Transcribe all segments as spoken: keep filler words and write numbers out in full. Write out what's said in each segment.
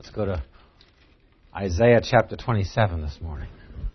Let's go to Isaiah chapter twenty-seven this morning.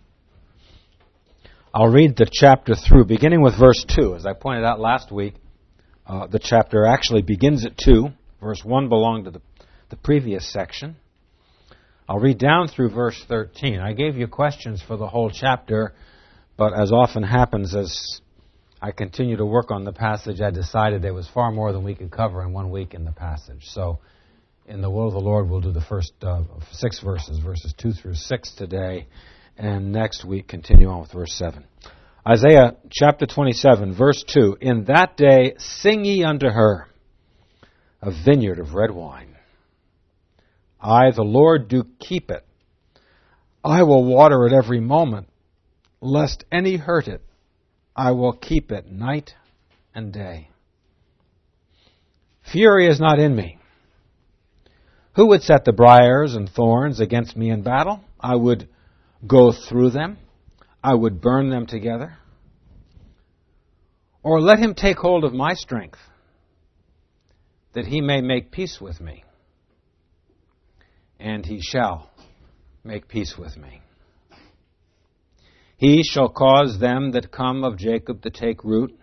I'll read the chapter through, beginning with verse two. As I pointed out last week, uh, the chapter actually begins at two. Verse one belonged to the, the previous section. I'll read down through verse thirteen. I gave you questions for the whole chapter, but as often happens as I continue to work on the passage, I decided there was far more than we could cover in one week in the passage. So, in the will of the Lord, we'll do the first uh, six verses, verses two through six today, and next week continue on with verse seven. Isaiah chapter twenty-seven, verse two. In that day sing ye unto her a vineyard of red wine. I, the Lord, do keep it. I will water it every moment, lest any hurt it. I will keep it night and day. Fury is not in me. Who would set the briars and thorns against me in battle? I would go through them. I would burn them together. Or let him take hold of my strength, that he may make peace with me. And he shall make peace with me. He shall cause them that come of Jacob to take root.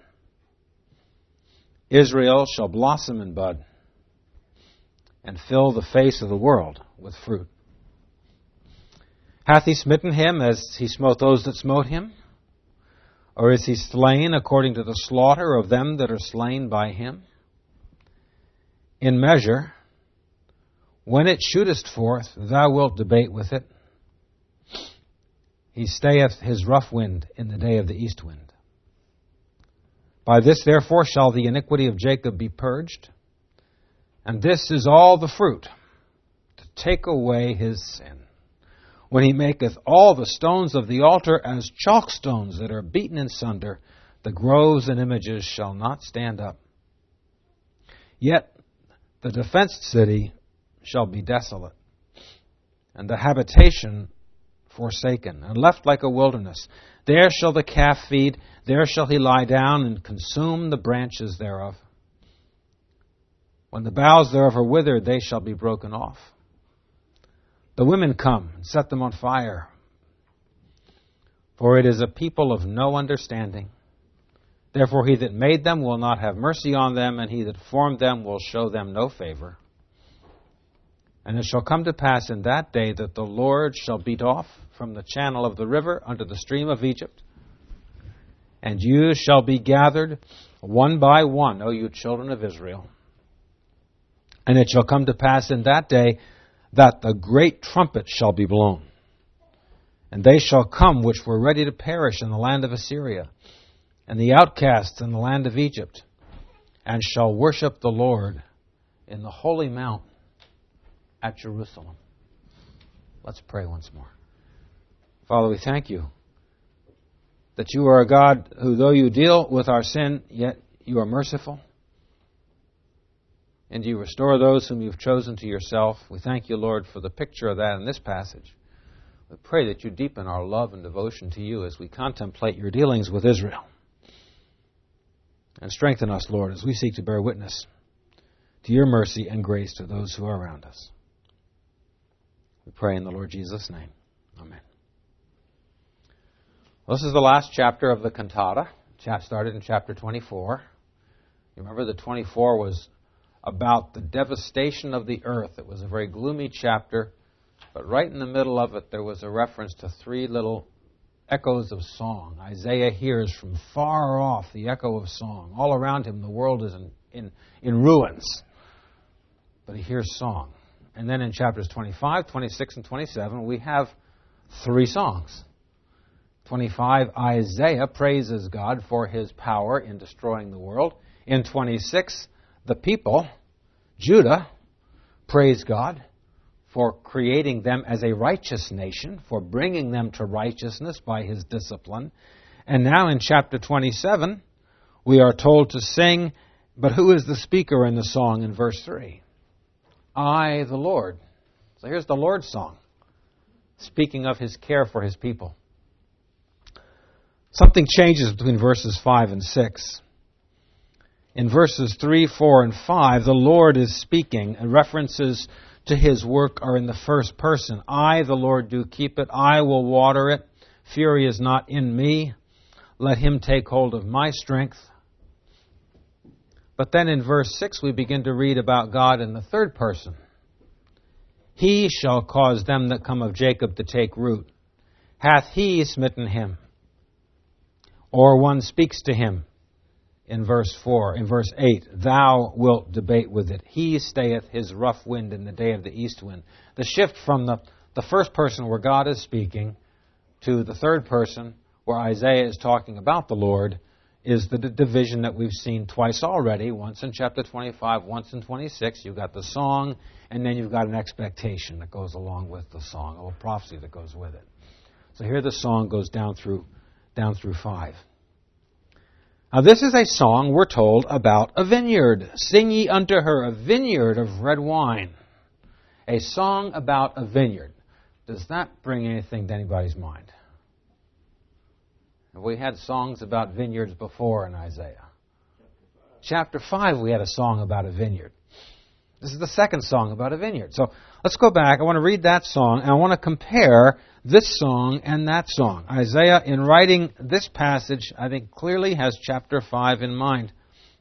Israel shall blossom and bud, and fill the face of the world with fruit. Hath he smitten him as he smote those that smote him? Or is he slain according to the slaughter of them that are slain by him? In measure, when it shootest forth, thou wilt debate with it. He stayeth his rough wind in the day of the east wind. By this therefore shall the iniquity of Jacob be purged, and this is all the fruit, to take away his sin. When he maketh all the stones of the altar as chalk stones that are beaten in sunder, the groves and images shall not stand up. Yet the defenced city shall be desolate, and the habitation forsaken, and left like a wilderness. There shall the calf feed, there shall he lie down and consume the branches thereof. When the boughs thereof are withered, they shall be broken off. The women come and set them on fire. For it is a people of no understanding. Therefore he that made them will not have mercy on them, and he that formed them will show them no favor. And it shall come to pass in that day that the Lord shall beat off from the channel of the river unto the stream of Egypt. And you shall be gathered one by one, O you children of Israel. And it shall come to pass in that day that the great trumpet shall be blown. And they shall come which were ready to perish in the land of Assyria, and the outcasts in the land of Egypt, and shall worship the Lord in the holy mount at Jerusalem. Let's pray once more. Father, we thank you that you are a God who, though you deal with our sin, yet you are merciful. And you restore those whom you've chosen to yourself. We thank you, Lord, for the picture of that in this passage. We pray that you deepen our love and devotion to you as we contemplate your dealings with Israel. And strengthen us, Lord, as we seek to bear witness to your mercy and grace to those who are around us. We pray in the Lord Jesus' name. Amen. Well, this is the last chapter of the cantata. It started in chapter twenty-four. You remember that twenty-four was about the devastation of the earth. It was a very gloomy chapter, but right in the middle of it there was a reference to three little echoes of song. Isaiah hears from far off the echo of song. All around him the world is in, in, in ruins, but he hears song. And then in chapters twenty-five, twenty-six, and twenty-seven we have three songs. twenty-five, Isaiah praises God for his power in destroying the world. In twenty-six, the people, Judah, praise God for creating them as a righteous nation, for bringing them to righteousness by his discipline. And now in chapter twenty-seven, we are told to sing, but who is the speaker in the song in verse three? I, the Lord. So here's the Lord's song, speaking of his care for his people. Something changes between verses five and six. In verses three, four, and five, the Lord is speaking and references to his work are in the first person. I, the Lord, do keep it. I will water it. Fury is not in me. Let him take hold of my strength. But then in verse six we begin to read about God in the third person. He shall cause them that come of Jacob to take root. Hath he smitten him? Or one speaks to him in verse four, in verse eight, thou wilt debate with it. He stayeth his rough wind in the day of the east wind. The shift from the, the first person where God is speaking to the third person where Isaiah is talking about the Lord is the d- division that we've seen twice already, once in chapter twenty-five, once in twenty-six. You've got the song, and then you've got an expectation that goes along with the song, a little prophecy that goes with it. So here the song goes down through, down through five. Now this is a song, we're told, about a vineyard. Sing ye unto her a vineyard of red wine. A song about a vineyard. Does that bring anything to anybody's mind? We had songs about vineyards before in Isaiah. Chapter five, we had a song about a vineyard. This is the second song about a vineyard. So let's go back. I want to read that song, and I want to compare this song and that song. Isaiah, in writing this passage, I think clearly has chapter five in mind.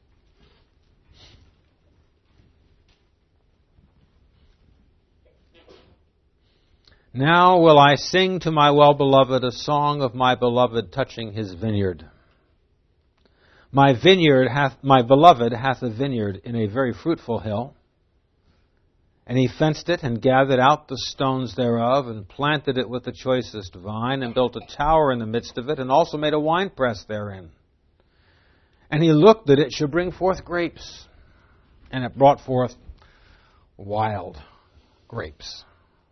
Now will I sing to my well-beloved a song of my beloved touching his vineyard. My vineyard hath, my beloved hath a vineyard in a very fruitful hill. And he fenced it and gathered out the stones thereof and planted it with the choicest vine and built a tower in the midst of it and also made a winepress therein. And he looked that it should bring forth grapes. And it brought forth wild grapes.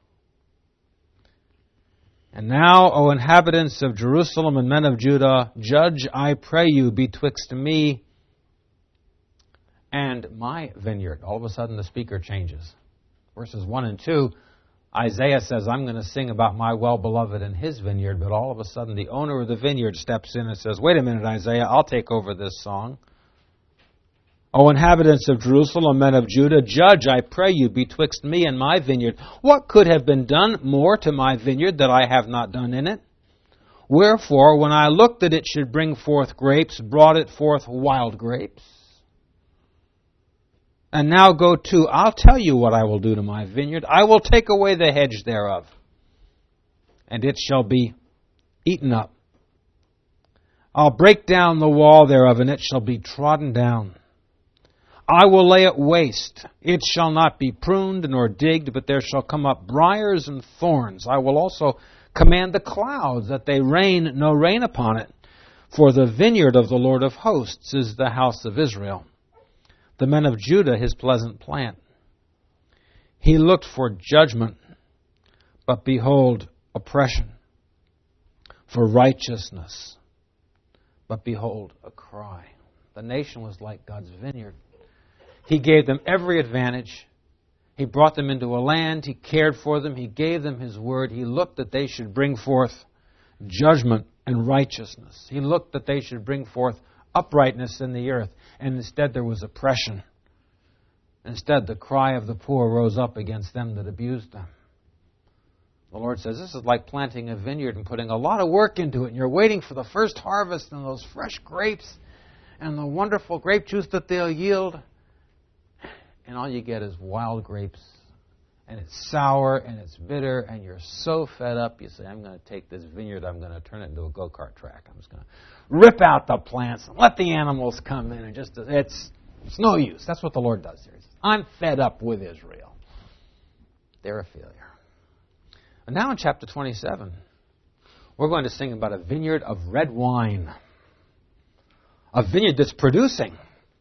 And now, O inhabitants of Jerusalem and men of Judah, judge, I pray you, betwixt me and my vineyard. All of a sudden the speaker changes. Verses one and two, Isaiah says, I'm going to sing about my well-beloved and his vineyard, but all of a sudden the owner of the vineyard steps in and says, wait a minute, Isaiah, I'll take over this song. O inhabitants of Jerusalem, men of Judah, judge, I pray you, betwixt me and my vineyard. What could have been done more to my vineyard that I have not done in it? Wherefore, when I looked that it should bring forth grapes, brought it forth wild grapes. And now go to, I'll tell you what I will do to my vineyard. I will take away the hedge thereof, and it shall be eaten up. I'll break down the wall thereof, and it shall be trodden down. I will lay it waste. It shall not be pruned nor digged, but there shall come up briars and thorns. I will also command the clouds that they rain no rain upon it. For the vineyard of the Lord of hosts is the house of Israel, the men of Judah his pleasant plant. He looked for judgment, but behold, oppression. For righteousness, but behold, a cry. The nation was like God's vineyard. He gave them every advantage. He brought them into a land. He cared for them. He gave them His word. He looked that they should bring forth judgment and righteousness. He looked that they should bring forth uprightness in the earth. And instead there was oppression. Instead the cry of the poor rose up against them that abused them. The Lord says this is like planting a vineyard and putting a lot of work into it. And you're waiting for the first harvest and those fresh grapes and the wonderful grape juice that they'll yield. And all you get is wild grapes, and it's sour, and it's bitter, and you're so fed up, you say, I'm going to take this vineyard, I'm going to turn it into a go-kart track. I'm just going to rip out the plants and let the animals come in, and just, it's, it's no use. That's what the Lord does here. He says, I'm fed up with Israel. They're a failure. And now in chapter twenty-seven, we're going to sing about a vineyard of red wine. A vineyard that's producing.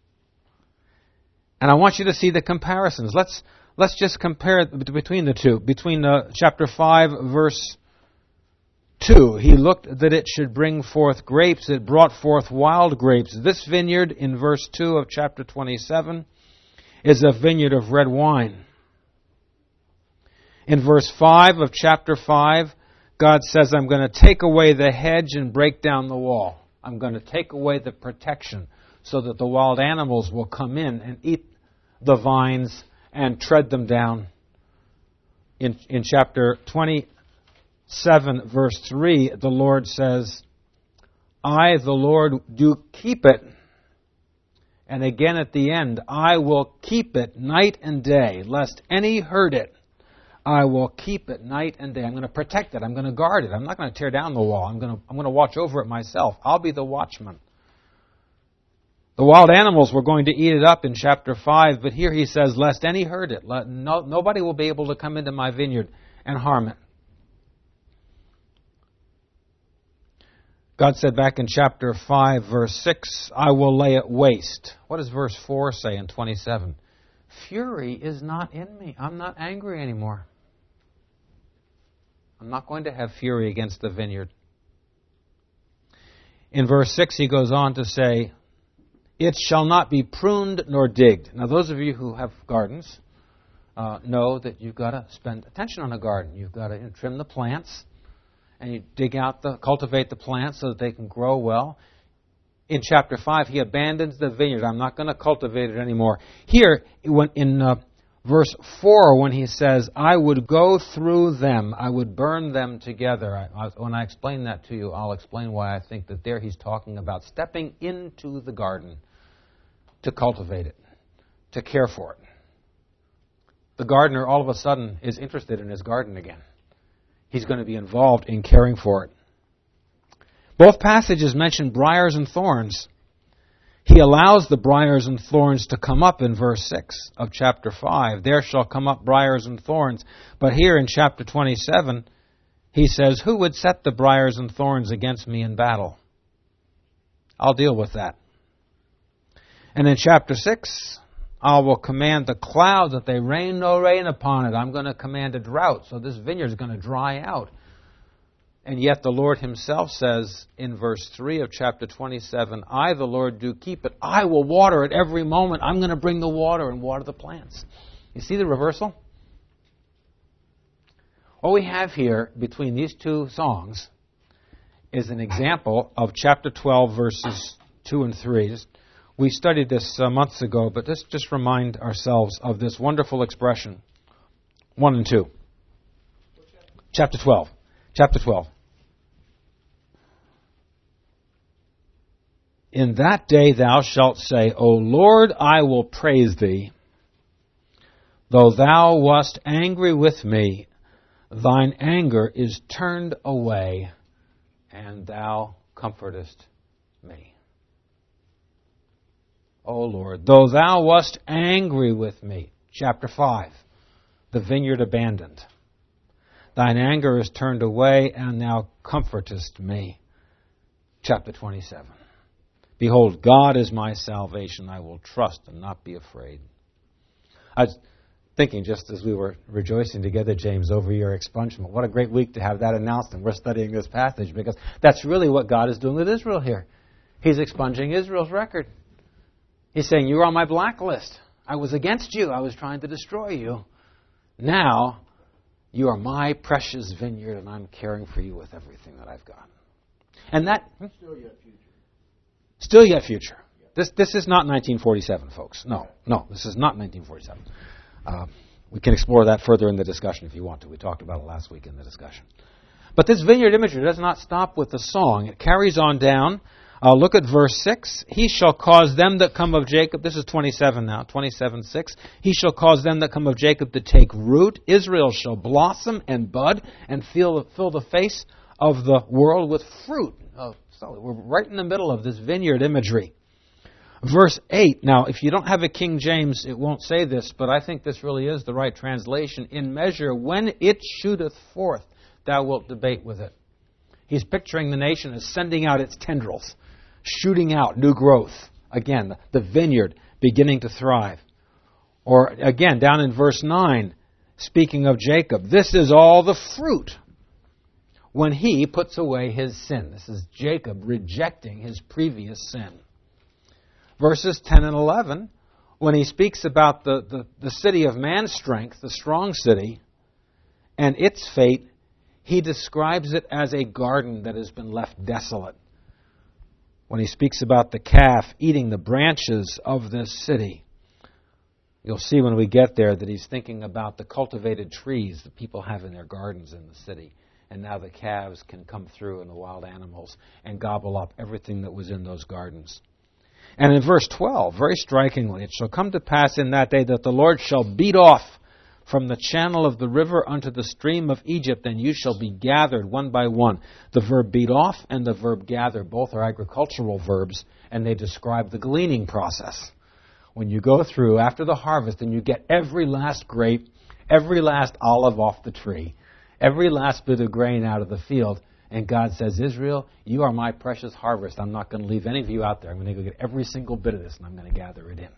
And I want you to see the comparisons. Let's let's just compare between the two. Between uh, chapter five, verse two. He looked that it should bring forth grapes. It brought forth wild grapes. This vineyard in verse two of chapter twenty-seven is a vineyard of red wine. In verse five of chapter five, God says, I'm going to take away the hedge and break down the wall. I'm going to take away the protection, so that the wild animals will come in and eat the vines and tread them down in, in chapter twenty-seven, verse three, the Lord says, I, the Lord, do keep it. And again at the end, I will keep it night and day, lest any hurt it. I will keep it night and day. I'm going to protect it. I'm going to guard it. I'm not going to tear down the wall. I'm going to, I'm going to watch over it myself. I'll be the watchman. The wild animals were going to eat it up in chapter five, but here he says, lest any hurt it. Let, no, nobody will be able to come into my vineyard and harm it. God said back in chapter five, verse six, I will lay it waste. What does verse four say in twenty-seven? Fury is not in me. I'm not angry anymore. I'm not going to have fury against the vineyard. In verse six, he goes on to say, it shall not be pruned nor digged. Now, those of you who have gardens uh, know that you've got to spend attention on a garden. You've got to you know, trim the plants, and you dig out the, cultivate the plants so that they can grow well. In chapter five, he abandons the vineyard. I'm not going to cultivate it anymore. Here, when, in uh, verse four, when he says, I would go through them, I would burn them together. I, I, when I explain that to you, I'll explain why I think that there he's talking about stepping into the garden to cultivate it, to care for it. The gardener all of a sudden is interested in his garden again. He's going to be involved in caring for it. Both passages mention briars and thorns. He allows the briars and thorns to come up in verse six of chapter five. There shall come up briars and thorns. But here in chapter twenty-seven, he says, who would set the briars and thorns against me in battle? I'll deal with that. And in chapter six, I will command the clouds that they rain no rain upon it. I'm going to command a drought, so this vineyard is going to dry out. And yet the Lord himself says in verse three of chapter twenty-seven, I, the Lord, do keep it. I will water it every moment. I'm going to bring the water and water the plants. You see the reversal? What we have here between these two songs is an example of chapter twelve, verses two and three. Just, we studied this uh, months ago, but let's just remind ourselves of this wonderful expression. one and two. Chapter twelve. Chapter twelve. In that day thou shalt say, O Lord, I will praise thee. Though thou wast angry with me, thine anger is turned away, and thou comfortest me. O Lord, though thou wast angry with me. Chapter five, the vineyard abandoned. Thine anger is turned away, and thou comfortest me. Chapter twenty-seven. Behold, God is my salvation. I will trust and not be afraid. I was thinking, just as we were rejoicing together, James, over your expungement, what a great week to have that announced, and we're studying this passage, because that's really what God is doing with Israel here. He's expunging Israel's record. He's saying, you're on my blacklist. I was against you. I was trying to destroy you. Now, you are my precious vineyard, and I'm caring for you with everything that I've got. And that... Hmm? Still yet future. Still yet future. This this is not nineteen forty-seven, folks. No, no, this is not nineteen forty-seven. Uh, we can explore that further in the discussion if you want to. We talked about it last week in the discussion. But this vineyard imagery does not stop with the song. It carries on down. Uh, look at verse six. He shall cause them that come of Jacob. This is twenty-seven now, twenty-seven six. He shall cause them that come of Jacob to take root. Israel shall blossom and bud and fill, fill the face of the world with fruit. Oh, so we're right in the middle of this vineyard imagery. Verse eight. Now, if you don't have a King James, it won't say this, but I think this really is the right translation. In measure, when it shooteth forth, thou wilt debate with it. He's picturing the nation as sending out its tendrils, shooting out new growth. Again, the vineyard beginning to thrive. Or again, down in verse nine, speaking of Jacob, this is all the fruit when he puts away his sin. This is Jacob rejecting his previous sin. Verses ten and eleven, when he speaks about the, the, the city of man's strength, the strong city, and its fate, he describes it as a garden that has been left desolate. When he speaks about the calf eating the branches of this city. You'll see when we get there that he's thinking about the cultivated trees that people have in their gardens in the city. And now the calves can come through and the wild animals and gobble up everything that was in those gardens. And in verse twelve, very strikingly, it shall come to pass in that day that the Lord shall beat off from the channel of the river unto the stream of Egypt, and you shall be gathered one by one. The verb beat off and the verb gather, both are agricultural verbs, and they describe the gleaning process. When you go through after the harvest and you get every last grape, every last olive off the tree, every last bit of grain out of the field, and God says, Israel, you are my precious harvest. I'm not going to leave any of you out there. I'm going to go get every single bit of this, and I'm going to gather it in.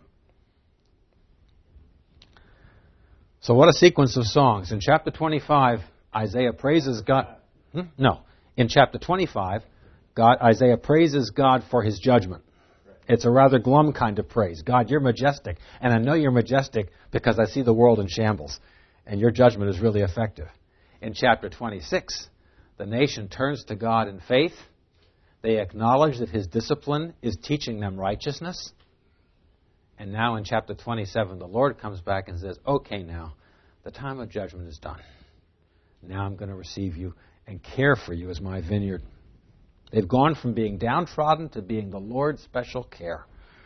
So what a sequence of songs. In chapter twenty-five, Isaiah praises God. Hmm? No. In chapter twenty-five, God, Isaiah praises God for his judgment. It's a rather glum kind of praise. God, you're majestic. And I know you're majestic because I see the world in shambles. And your judgment is really effective. In chapter twenty-six, the nation turns to God in faith. They acknowledge that his discipline is teaching them righteousness. And now in chapter twenty-seven, the Lord comes back and says, okay, now, the time of judgment is done. Now I'm going to receive you and care for you as my vineyard. They've gone from being downtrodden to being the Lord's special care.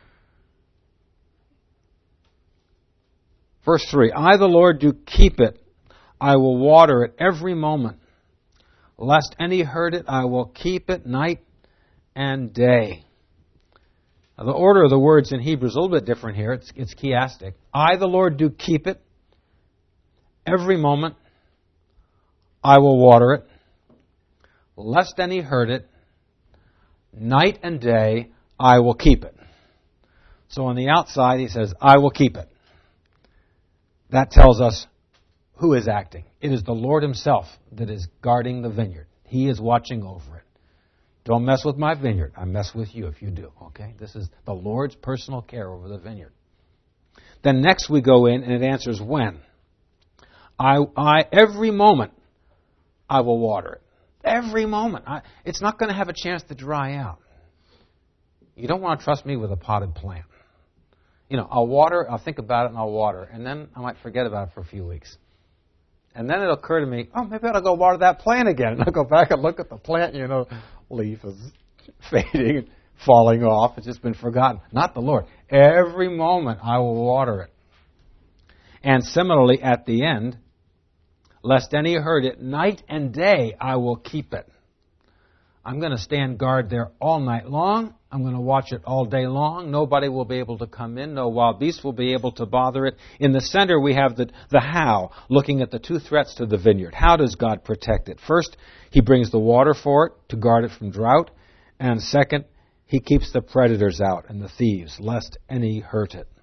Verse three, I, the Lord, do keep it. I will water it every moment. Lest any hurt it, I will keep it night and day. Now, the order of the words in Hebrew is a little bit different here. It's, it's chiastic. I, the Lord, do keep it. Every moment I will water it. Lest any hurt it. Night and day I will keep it. So on the outside he says, I will keep it. That tells us who is acting. It is the Lord himself that is guarding the vineyard. He is watching over it. Don't mess with my vineyard. I mess with you if you do. Okay? This is the Lord's personal care over the vineyard. Then next we go in and it answers when. I, I every moment I will water it. Every moment. I, it's not going to have a chance to dry out. You don't want to trust me with a potted plant. You know, I'll water, I'll think about it and I'll water. And then I might forget about it for a few weeks. And then it'll occur to me, oh, maybe I'll go water that plant again. And I'll go back and look at the plant, you know, leaf is fading and falling off. It's just been forgotten. Not the Lord. Every moment I will water it. And similarly, at the end, lest any hurt it, night and day I will keep it. I'm going to stand guard there all night long. I'm going to watch it all day long. Nobody will be able to come in. No wild beast will be able to bother it. In the center we have the, the how, looking at the two threats to the vineyard. How does God protect it? First, he brings the water for it to guard it from drought. And second, he keeps the predators out and the thieves, lest any hurt it.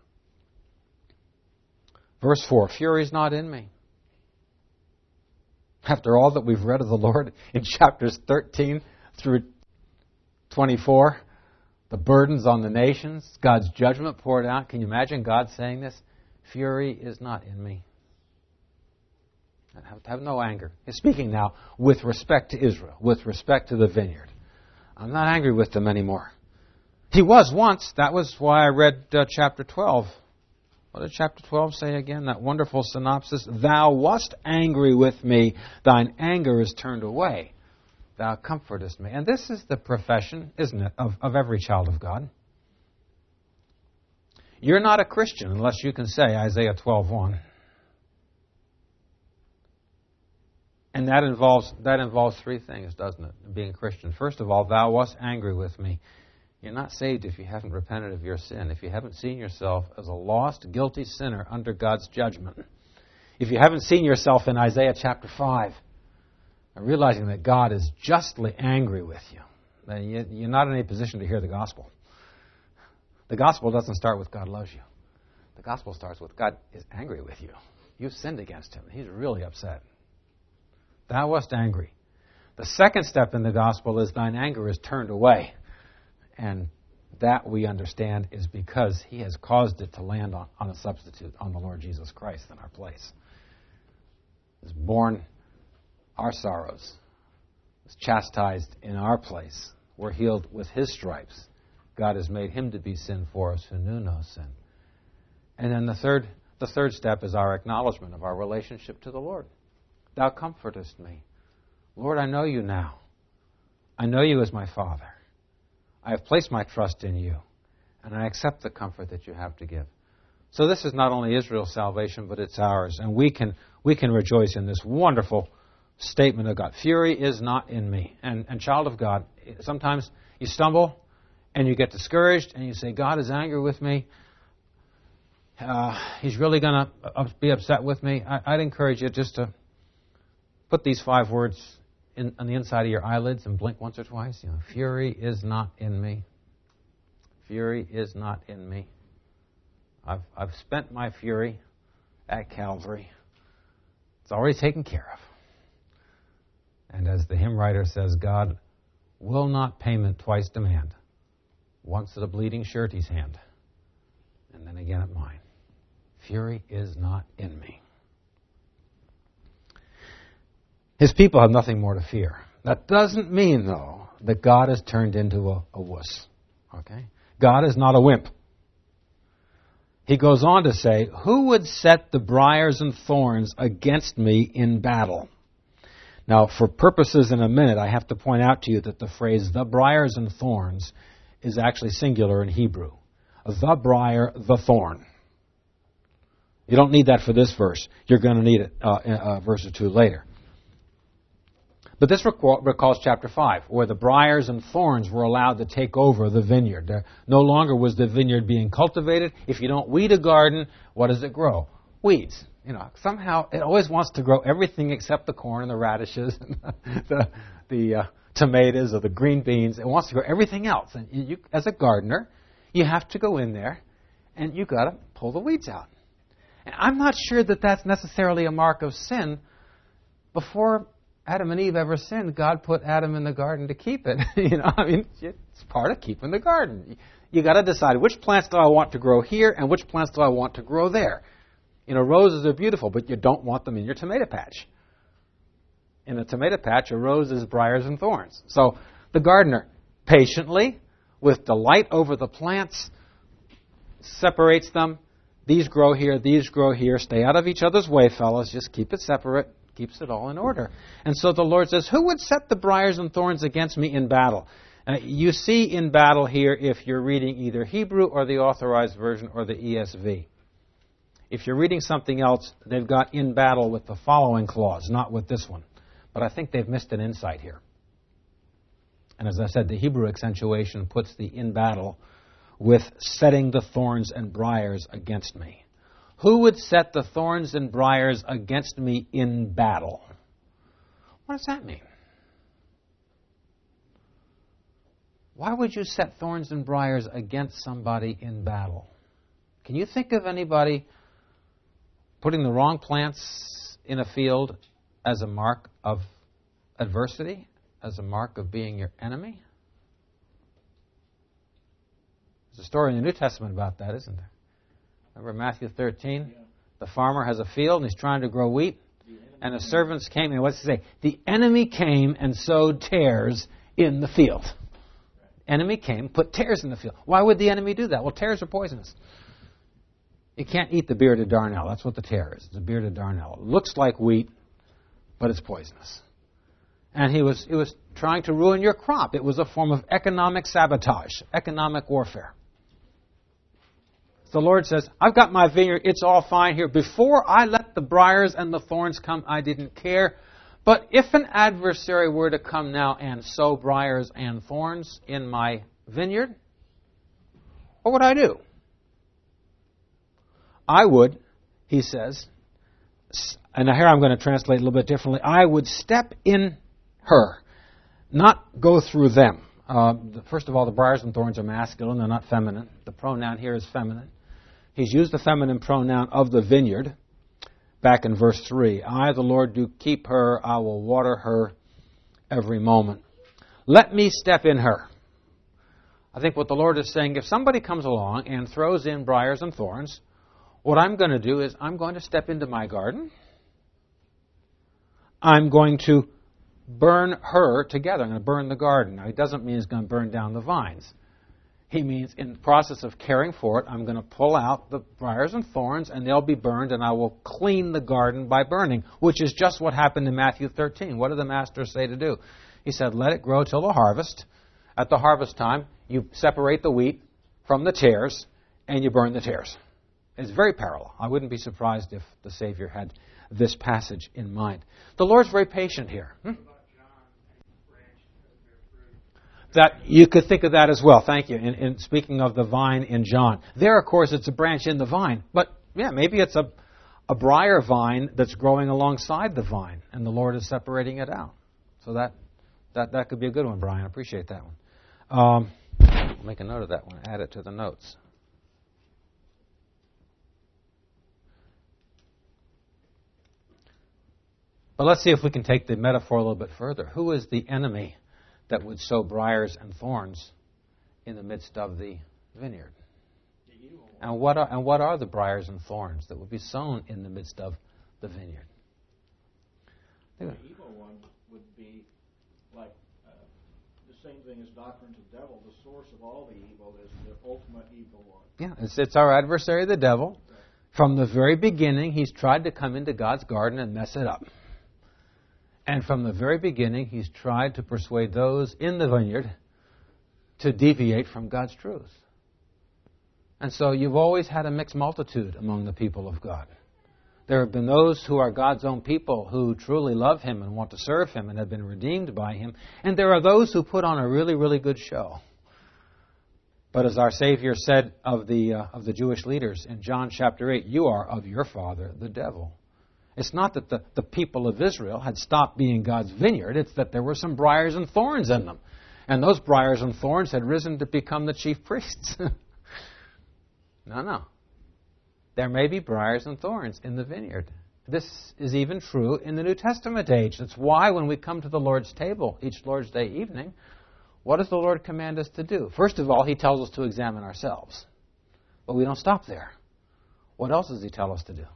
Verse four, fury is not in me. After all that we've read of the Lord in chapters thirteen through twenty-four, the burdens on the nations, God's judgment poured out. Can you imagine God saying this? Fury is not in me. I have, have no anger. He's speaking now with respect to Israel, with respect to the vineyard. I'm not angry with them anymore. He was once. That was why I read uh, chapter twelve. What did chapter twelve say again? That wonderful synopsis. Thou wast angry with me. Thine anger is turned away. Thou comfortest me. And this is the profession, isn't it, of, of every child of God. You're not a Christian unless you can say Isaiah twelve one. And that involves that involves three things, doesn't it, being a Christian. First of all, thou wast angry with me. You're not saved if you haven't repented of your sin, if you haven't seen yourself as a lost, guilty sinner under God's judgment. If you haven't seen yourself in Isaiah chapter five, and realizing that God is justly angry with you, then you're not in a position to hear the gospel. The gospel doesn't start with God loves you. The gospel starts with God is angry with you. You've sinned against him. He's really upset. Thou wast angry. The second step in the gospel is thine anger is turned away. And that, we understand, is because he has caused it to land on, on a substitute, on the Lord Jesus Christ in our place. He's borne our sorrows. He's chastised in our place. We're healed with his stripes. God has made him to be sin for us who knew no sin. And then the third, The third step is our acknowledgement of our relationship to the Lord. Thou comfortest me. Lord, I know you now. I know you as my Father. I have placed my trust in you, and I accept the comfort that you have to give. So this is not only Israel's salvation, but it's ours. And we can we can rejoice in this wonderful statement of God. Fury is not in me. And, and child of God, sometimes you stumble and you get discouraged and you say, God is angry with me. Uh, he's really going to be upset with me. I, I'd encourage you just to put these five words in, on the inside of your eyelids and blink once or twice. You know, fury is not in me. Fury is not in me. I've, I've spent my fury at Calvary. It's already taken care of. And as the hymn writer says, God will not payment twice demand. Once at a bleeding surety's hand, and then again at mine. Fury is not in me. His people have nothing more to fear. That doesn't mean, though, that God has turned into a, a wuss. Okay? God is not a wimp. He goes on to say, who would set the briars and thorns against me in battle? Now, for purposes in a minute, I have to point out to you that the phrase the briars and thorns is actually singular in Hebrew. The briar, the thorn. You don't need that for this verse. You're going to need it uh, a verse or two later. But this recalls chapter five, where the briars and thorns were allowed to take over the vineyard. There no longer was the vineyard being cultivated. If you don't weed a garden, what does it grow? Weeds. You know, somehow it always wants to grow everything except the corn and the radishes and the, the, the uh, tomatoes or the green beans. It wants to grow everything else. And you, as a gardener, you have to go in there and you've got to pull the weeds out. And I'm not sure that that's necessarily a mark of sin. Before Adam and Eve ever sinned, God put Adam in the garden to keep it. you know, I mean, it's part of keeping the garden. You got to decide which plants do I want to grow here and which plants do I want to grow there. You know, roses are beautiful, but you don't want them in your tomato patch. In a tomato patch, a rose is briars and thorns. So the gardener patiently, with delight over the plants, separates them. These grow here, these grow here. Stay out of each other's way, fellas. Just keep it separate. Keeps it all in order. And so the Lord says, who would set the briars and thorns against me in battle? Uh, you see in battle here if you're reading either Hebrew or the Authorized Version or the E S V. If you're reading something else, they've got in battle with the following clause, not with this one. But I think they've missed an insight here. And as I said, the Hebrew accentuation puts the in battle with setting the thorns and briars against me. Who would set the thorns and briars against me in battle? What does that mean? Why would you set thorns and briars against somebody in battle? Can you think of anybody putting the wrong plants in a field as a mark of adversity, as a mark of being your enemy? There's a story in the New Testament about that, isn't there? Remember Matthew thirteen? Yeah. The farmer has a field and he's trying to grow wheat. And the servants came, and what's it say? The enemy came and sowed tares in the field. Right. Enemy came, put tares in the field. Why would the enemy do that? Well, tares are poisonous. You can't eat the bearded darnel. That's what the tare is. It's a bearded darnel. It looks like wheat, but it's poisonous. And he was, he was trying to ruin your crop. It was a form of economic sabotage, economic warfare. The Lord says, I've got my vineyard, it's all fine here. Before I let the briars and the thorns come, I didn't care. But if an adversary were to come now and sow briars and thorns in my vineyard, what would I do? I would, he says, and here I'm going to translate a little bit differently, I would step in her, not go through them. Uh, first of all, the briars and thorns are masculine, they're not feminine. The pronoun here is feminine. He's used the feminine pronoun of the vineyard back in verse three. I, the Lord, do keep her. I will water her every moment. Let me step in her. I think what the Lord is saying, if somebody comes along and throws in briars and thorns, what I'm going to do is I'm going to step into my garden. I'm going to burn her together. I'm going to burn the garden. Now, it doesn't mean he's going to burn down the vines. He means in the process of caring for it, I'm going to pull out the briars and thorns, and they'll be burned, and I will clean the garden by burning, which is just what happened in Matthew thirteen. What did the Master say to do? He said, let it grow till the harvest. At the harvest time, you separate the wheat from the tares, and you burn the tares. It's very parallel. I wouldn't be surprised if the Savior had this passage in mind. The Lord's very patient here. Hmm? That you could think of that as well. Thank you. In, in speaking of the vine in John, there, of course, it's a branch in the vine. But yeah, maybe it's a a briar vine that's growing alongside the vine, and the Lord is separating it out. So that that that could be a good one, Brian. I appreciate that one. Um, I'll make a note of that one. Add it to the notes. But let's see if we can take the metaphor a little bit further. Who is the enemy that would sow briars and thorns in the midst of the vineyard? The evil one. And what are, and what are the briars and thorns that would be sown in the midst of the vineyard? The evil one would be like uh, the same thing as doctrine to the devil. The source of all the evil is the ultimate evil one. Yeah, it's, it's our adversary, the devil. Right. From the very beginning, he's tried to come into God's garden and mess it up. And from the very beginning, he's tried to persuade those in the vineyard to deviate from God's truth. And so you've always had a mixed multitude among the people of God. There have been those who are God's own people who truly love Him and want to serve Him and have been redeemed by Him. And there are those who put on a really, really good show. But as our Savior said of the uh, of the Jewish leaders in John chapter eight, you are of your father, the devil. It's not that the, the people of Israel had stopped being God's vineyard. It's that there were some briars and thorns in them. And those briars and thorns had risen to become the chief priests. no, no. There may be briars and thorns in the vineyard. This is even true in the New Testament age. That's why when we come to the Lord's table each Lord's Day evening, what does the Lord command us to do? First of all, He tells us to examine ourselves. But we don't stop there. What else does He tell us to do?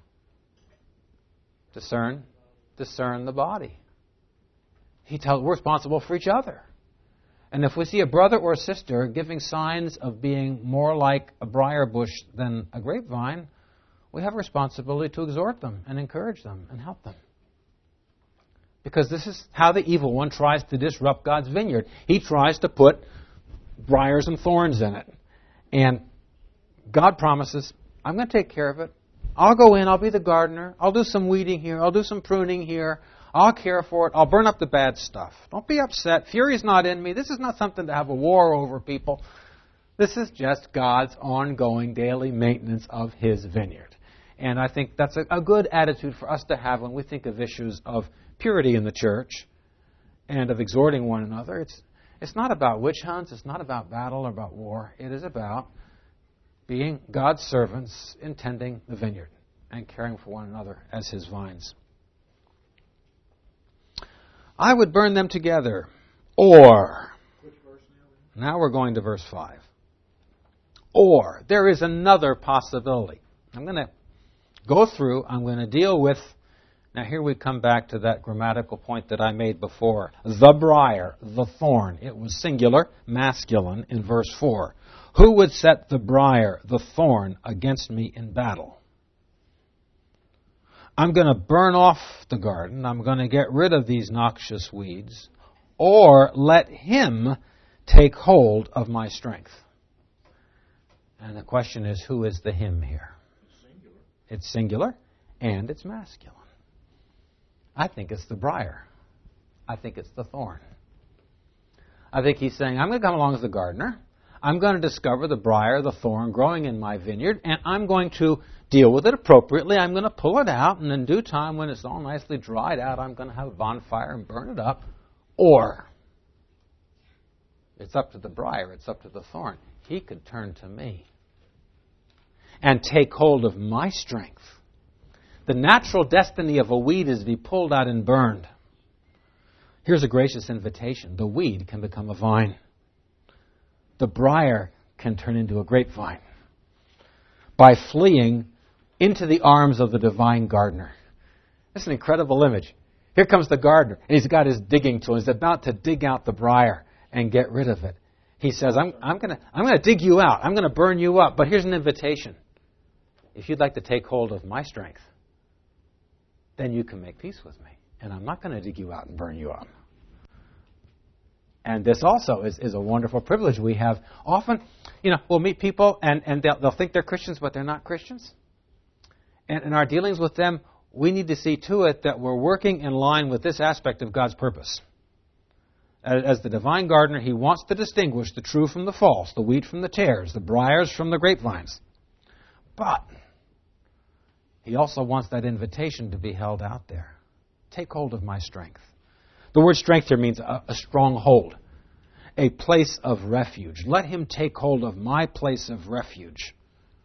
Discern, discern the body. He tells we're responsible for each other. And if we see a brother or a sister giving signs of being more like a briar bush than a grapevine, we have a responsibility to exhort them and encourage them and help them. Because this is how the evil one tries to disrupt God's vineyard. He tries to put briars and thorns in it. And God promises, I'm going to take care of it. I'll go in, I'll be the gardener, I'll do some weeding here, I'll do some pruning here, I'll care for it, I'll burn up the bad stuff. Don't be upset. Fury's not in me. This is not something to have a war over, people. This is just God's ongoing daily maintenance of His vineyard. And I think that's a, a good attitude for us to have when we think of issues of purity in the church and of exhorting one another. It's, it's not about witch hunts, it's not about battle or about war. It is about being God's servants in tending the vineyard and caring for one another as His vines. I would burn them together. Or, which verse now? Now we're going to verse five. Or, there is another possibility. I'm going to go through, I'm going to deal with, now here we come back to that grammatical point that I made before. The briar, the thorn. It was singular, masculine in verse four. Who would set the briar, the thorn, against me in battle? I'm going to burn off the garden. I'm going to get rid of these noxious weeds. Or let him take hold of my strength. And the question is, who is the him here? It's singular. It's singular and it's masculine. I think it's the briar. I think it's the thorn. I think he's saying, I'm going to come along as the gardener. I'm going to discover the briar, the thorn growing in my vineyard, and I'm going to deal with it appropriately. I'm going to pull it out, and in due time, when it's all nicely dried out, I'm going to have a bonfire and burn it up. Or, it's up to the briar, it's up to the thorn. He could turn to me and take hold of my strength. The natural destiny of a weed is to be pulled out and burned. Here's a gracious invitation. The weed can become a vine. The briar can turn into a grapevine by fleeing into the arms of the divine gardener. That's an incredible image. Here comes the gardener, and he's got his digging tool. He's about to dig out the briar and get rid of it. He says, I'm, I'm going to I'm going to dig you out. I'm going to burn you up. But here's an invitation. If you'd like to take hold of my strength, then you can make peace with me. And I'm not going to dig you out and burn you up. And this also is, is a wonderful privilege we have. Often, you know, we'll meet people and, and they'll, they'll think they're Christians, but they're not Christians. And in our dealings with them, we need to see to it that we're working in line with this aspect of God's purpose. As the divine gardener, He wants to distinguish the true from the false, the wheat from the tares, the briars from the grapevines. But He also wants that invitation to be held out there. Take hold of my strength. The word strength here means a, a strong hold, a place of refuge. Let Him take hold of my place of refuge.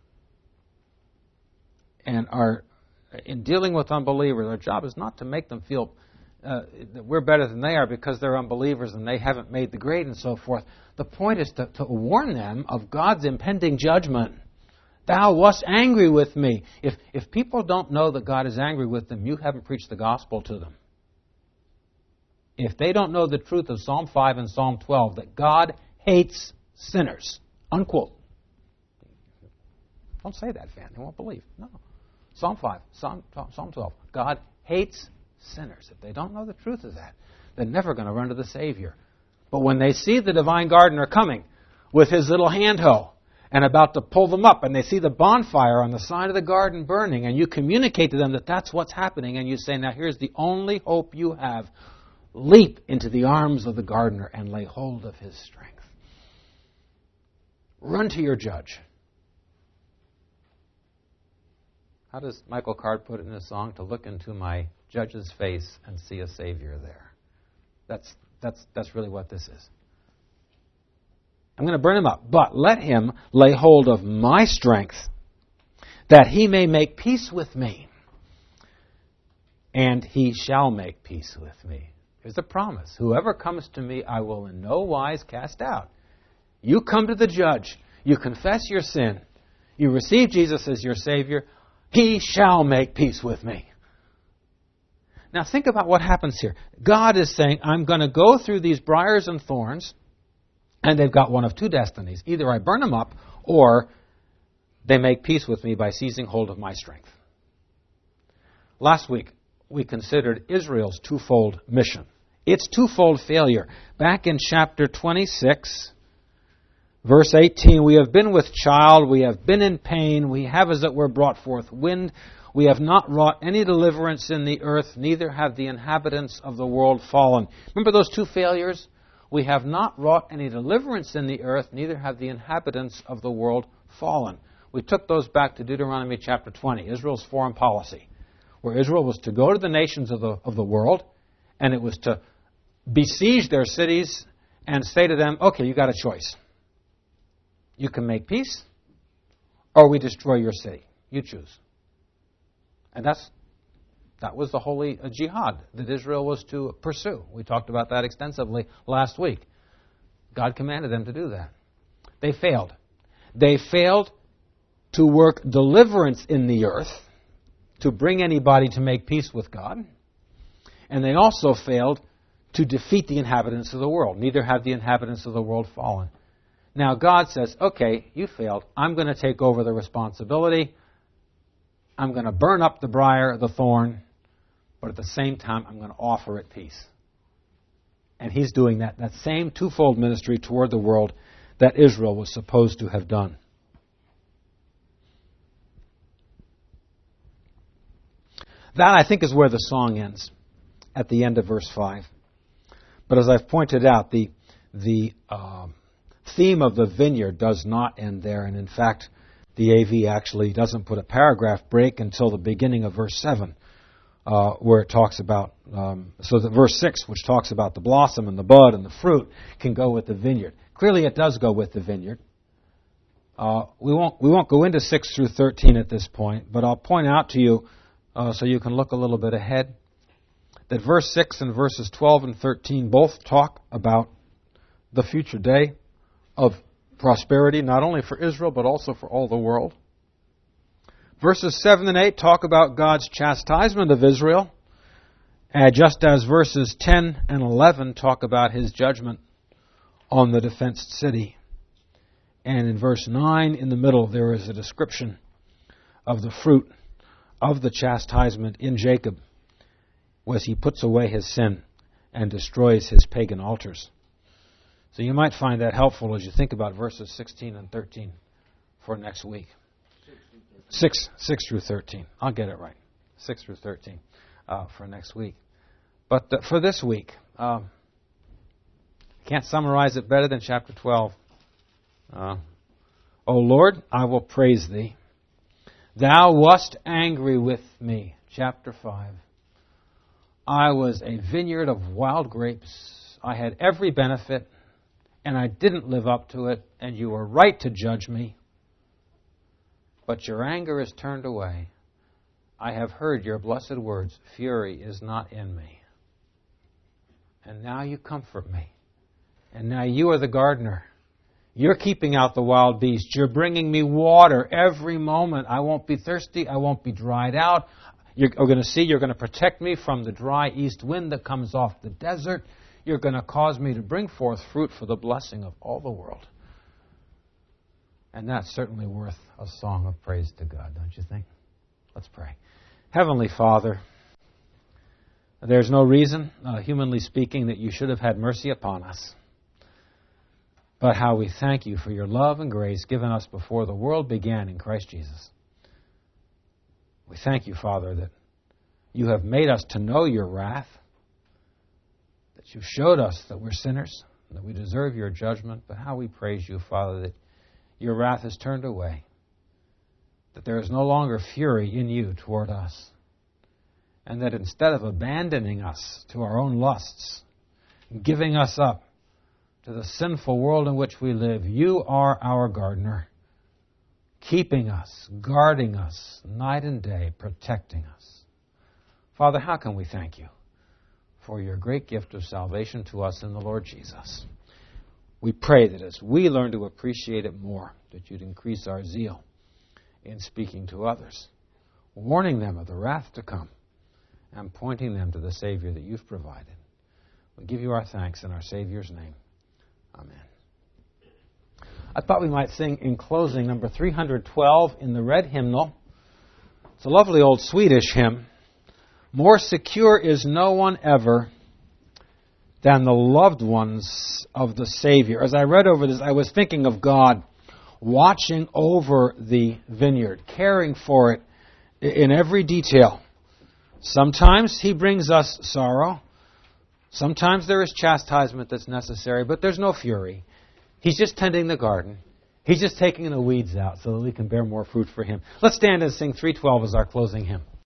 And our, in dealing with unbelievers, our job is not to make them feel uh, that we're better than they are because they're unbelievers and they haven't made the grade and so forth. The point is to, to warn them of God's impending judgment. Thou wast angry with me. If, if people don't know that God is angry with them, you haven't preached the gospel to them. If they don't know the truth of Psalm five and Psalm twelve, that God hates sinners, unquote. Don't say that, fan. They won't believe. No. Psalm five, Psalm, Psalm twelve. God hates sinners. If they don't know the truth of that, they're never going to run to the Savior. But when they see the divine gardener coming with his little hand hoe and about to pull them up, and they see the bonfire on the side of the garden burning, and you communicate to them that that's what's happening, and you say, now here's the only hope you have. Leap into the arms of the gardener and lay hold of his strength. Run to your judge. How does Michael Card put it in his song? To look into my judge's face and see a Savior there. That's, that's, that's really what this is. I'm going to burn him up, but let him lay hold of my strength that he may make peace with me. And he shall make peace with me. Here's a promise. Whoever comes to me, I will in no wise cast out. You come to the judge. You confess your sin. You receive Jesus as your Savior. He shall make peace with me. Now think about what happens here. God is saying, I'm going to go through these briars and thorns, and they've got one of two destinies. Either I burn them up, or they make peace with me by seizing hold of my strength. Last week, we considered Israel's twofold mission. Its twofold failure. Back in chapter twenty-six, verse eighteen, we have been with child, we have been in pain, we have as it were brought forth wind, we have not wrought any deliverance in the earth, neither have the inhabitants of the world fallen. Remember those two failures? We have not wrought any deliverance in the earth, neither have the inhabitants of the world fallen. We took those back to Deuteronomy chapter twenty, Israel's foreign policy, where Israel was to go to the nations of the, of the world, and it was to besiege their cities and say to them, okay, you got a choice. You can make peace, or we destroy your city. You choose. And that's that was the holy jihad that Israel was to pursue. We talked about that extensively last week. God commanded them to do that. They failed. They failed to work deliverance in the earth, to bring anybody to make peace with God. And they also failed to defeat the inhabitants of the world. Neither have the inhabitants of the world fallen. Now God says, okay, you failed. I'm going to take over the responsibility. I'm going to burn up the briar, the thorn, but at the same time, I'm going to offer it peace. And He's doing that, that same twofold ministry toward the world that Israel was supposed to have done. That, I think, is where the song ends, at the end of verse five. But as I've pointed out, the, the uh, theme of the vineyard does not end there. And in fact, the A V actually doesn't put a paragraph break until the beginning of verse seven, uh, where it talks about, um, so that verse six, which talks about the blossom and the bud and the fruit, can go with the vineyard. Clearly it does go with the vineyard. Uh, we won't we won't go into six through thirteen at this point, but I'll point out to you, uh, so you can look a little bit ahead, that verse six and verses twelve and thirteen both talk about the future day of prosperity, not only for Israel, but also for all the world. Verses seven and eight talk about God's chastisement of Israel, uh, just as verses ten and eleven talk about His judgment on the defenced city. And in verse nine, in the middle, there is a description of the fruit of the chastisement in Jacob, as he puts away his sin and destroys his pagan altars. So you might find that helpful as you think about verses sixteen and thirteen for next week. Six, six through thirteen. I'll get it right. Six through thirteen uh, for next week. But uh, for this week, um, can't summarize it better than chapter twelve. Uh, O Lord, I will praise Thee. Thou wast angry with me. Chapter five. I was a vineyard of wild grapes. I had every benefit, and I didn't live up to it, and you were right to judge me. But your anger is turned away. I have heard your blessed words. Fury is not in me. And now you comfort me. And now you are the gardener. You're keeping out the wild beasts. You're bringing me water every moment. I won't be thirsty. I won't be dried out. You're going to see, you're going to protect me from the dry east wind that comes off the desert. You're going to cause me to bring forth fruit for the blessing of all the world. And that's certainly worth a song of praise to God, don't you think? Let's pray. Heavenly Father, there's no reason, uh, humanly speaking, that you should have had mercy upon us. But how we thank you for your love and grace given us before the world began in Christ Jesus. We thank you, Father, that you have made us to know your wrath, that you've showed us that we're sinners, that we deserve your judgment, but how we praise you, Father, that your wrath is turned away, that there is no longer fury in you toward us, and that instead of abandoning us to our own lusts, giving us up to the sinful world in which we live, you are our gardener, keeping us, guarding us night and day, protecting us. Father, how can we thank you for your great gift of salvation to us in the Lord Jesus? We pray that as we learn to appreciate it more, that you'd increase our zeal in speaking to others, warning them of the wrath to come, and pointing them to the Savior that you've provided. We give you our thanks in our Savior's name. Amen. I thought we might sing in closing number three hundred twelve in the red hymnal. It's a lovely old Swedish hymn. More secure is no one ever than the loved ones of the Savior. As I read over this, I was thinking of God watching over the vineyard, caring for it in every detail. Sometimes He brings us sorrow. Sometimes there is chastisement that's necessary, but there's no fury. He's just tending the garden. He's just taking the weeds out so that we can bear more fruit for Him. Let's stand and sing three twelve as our closing hymn.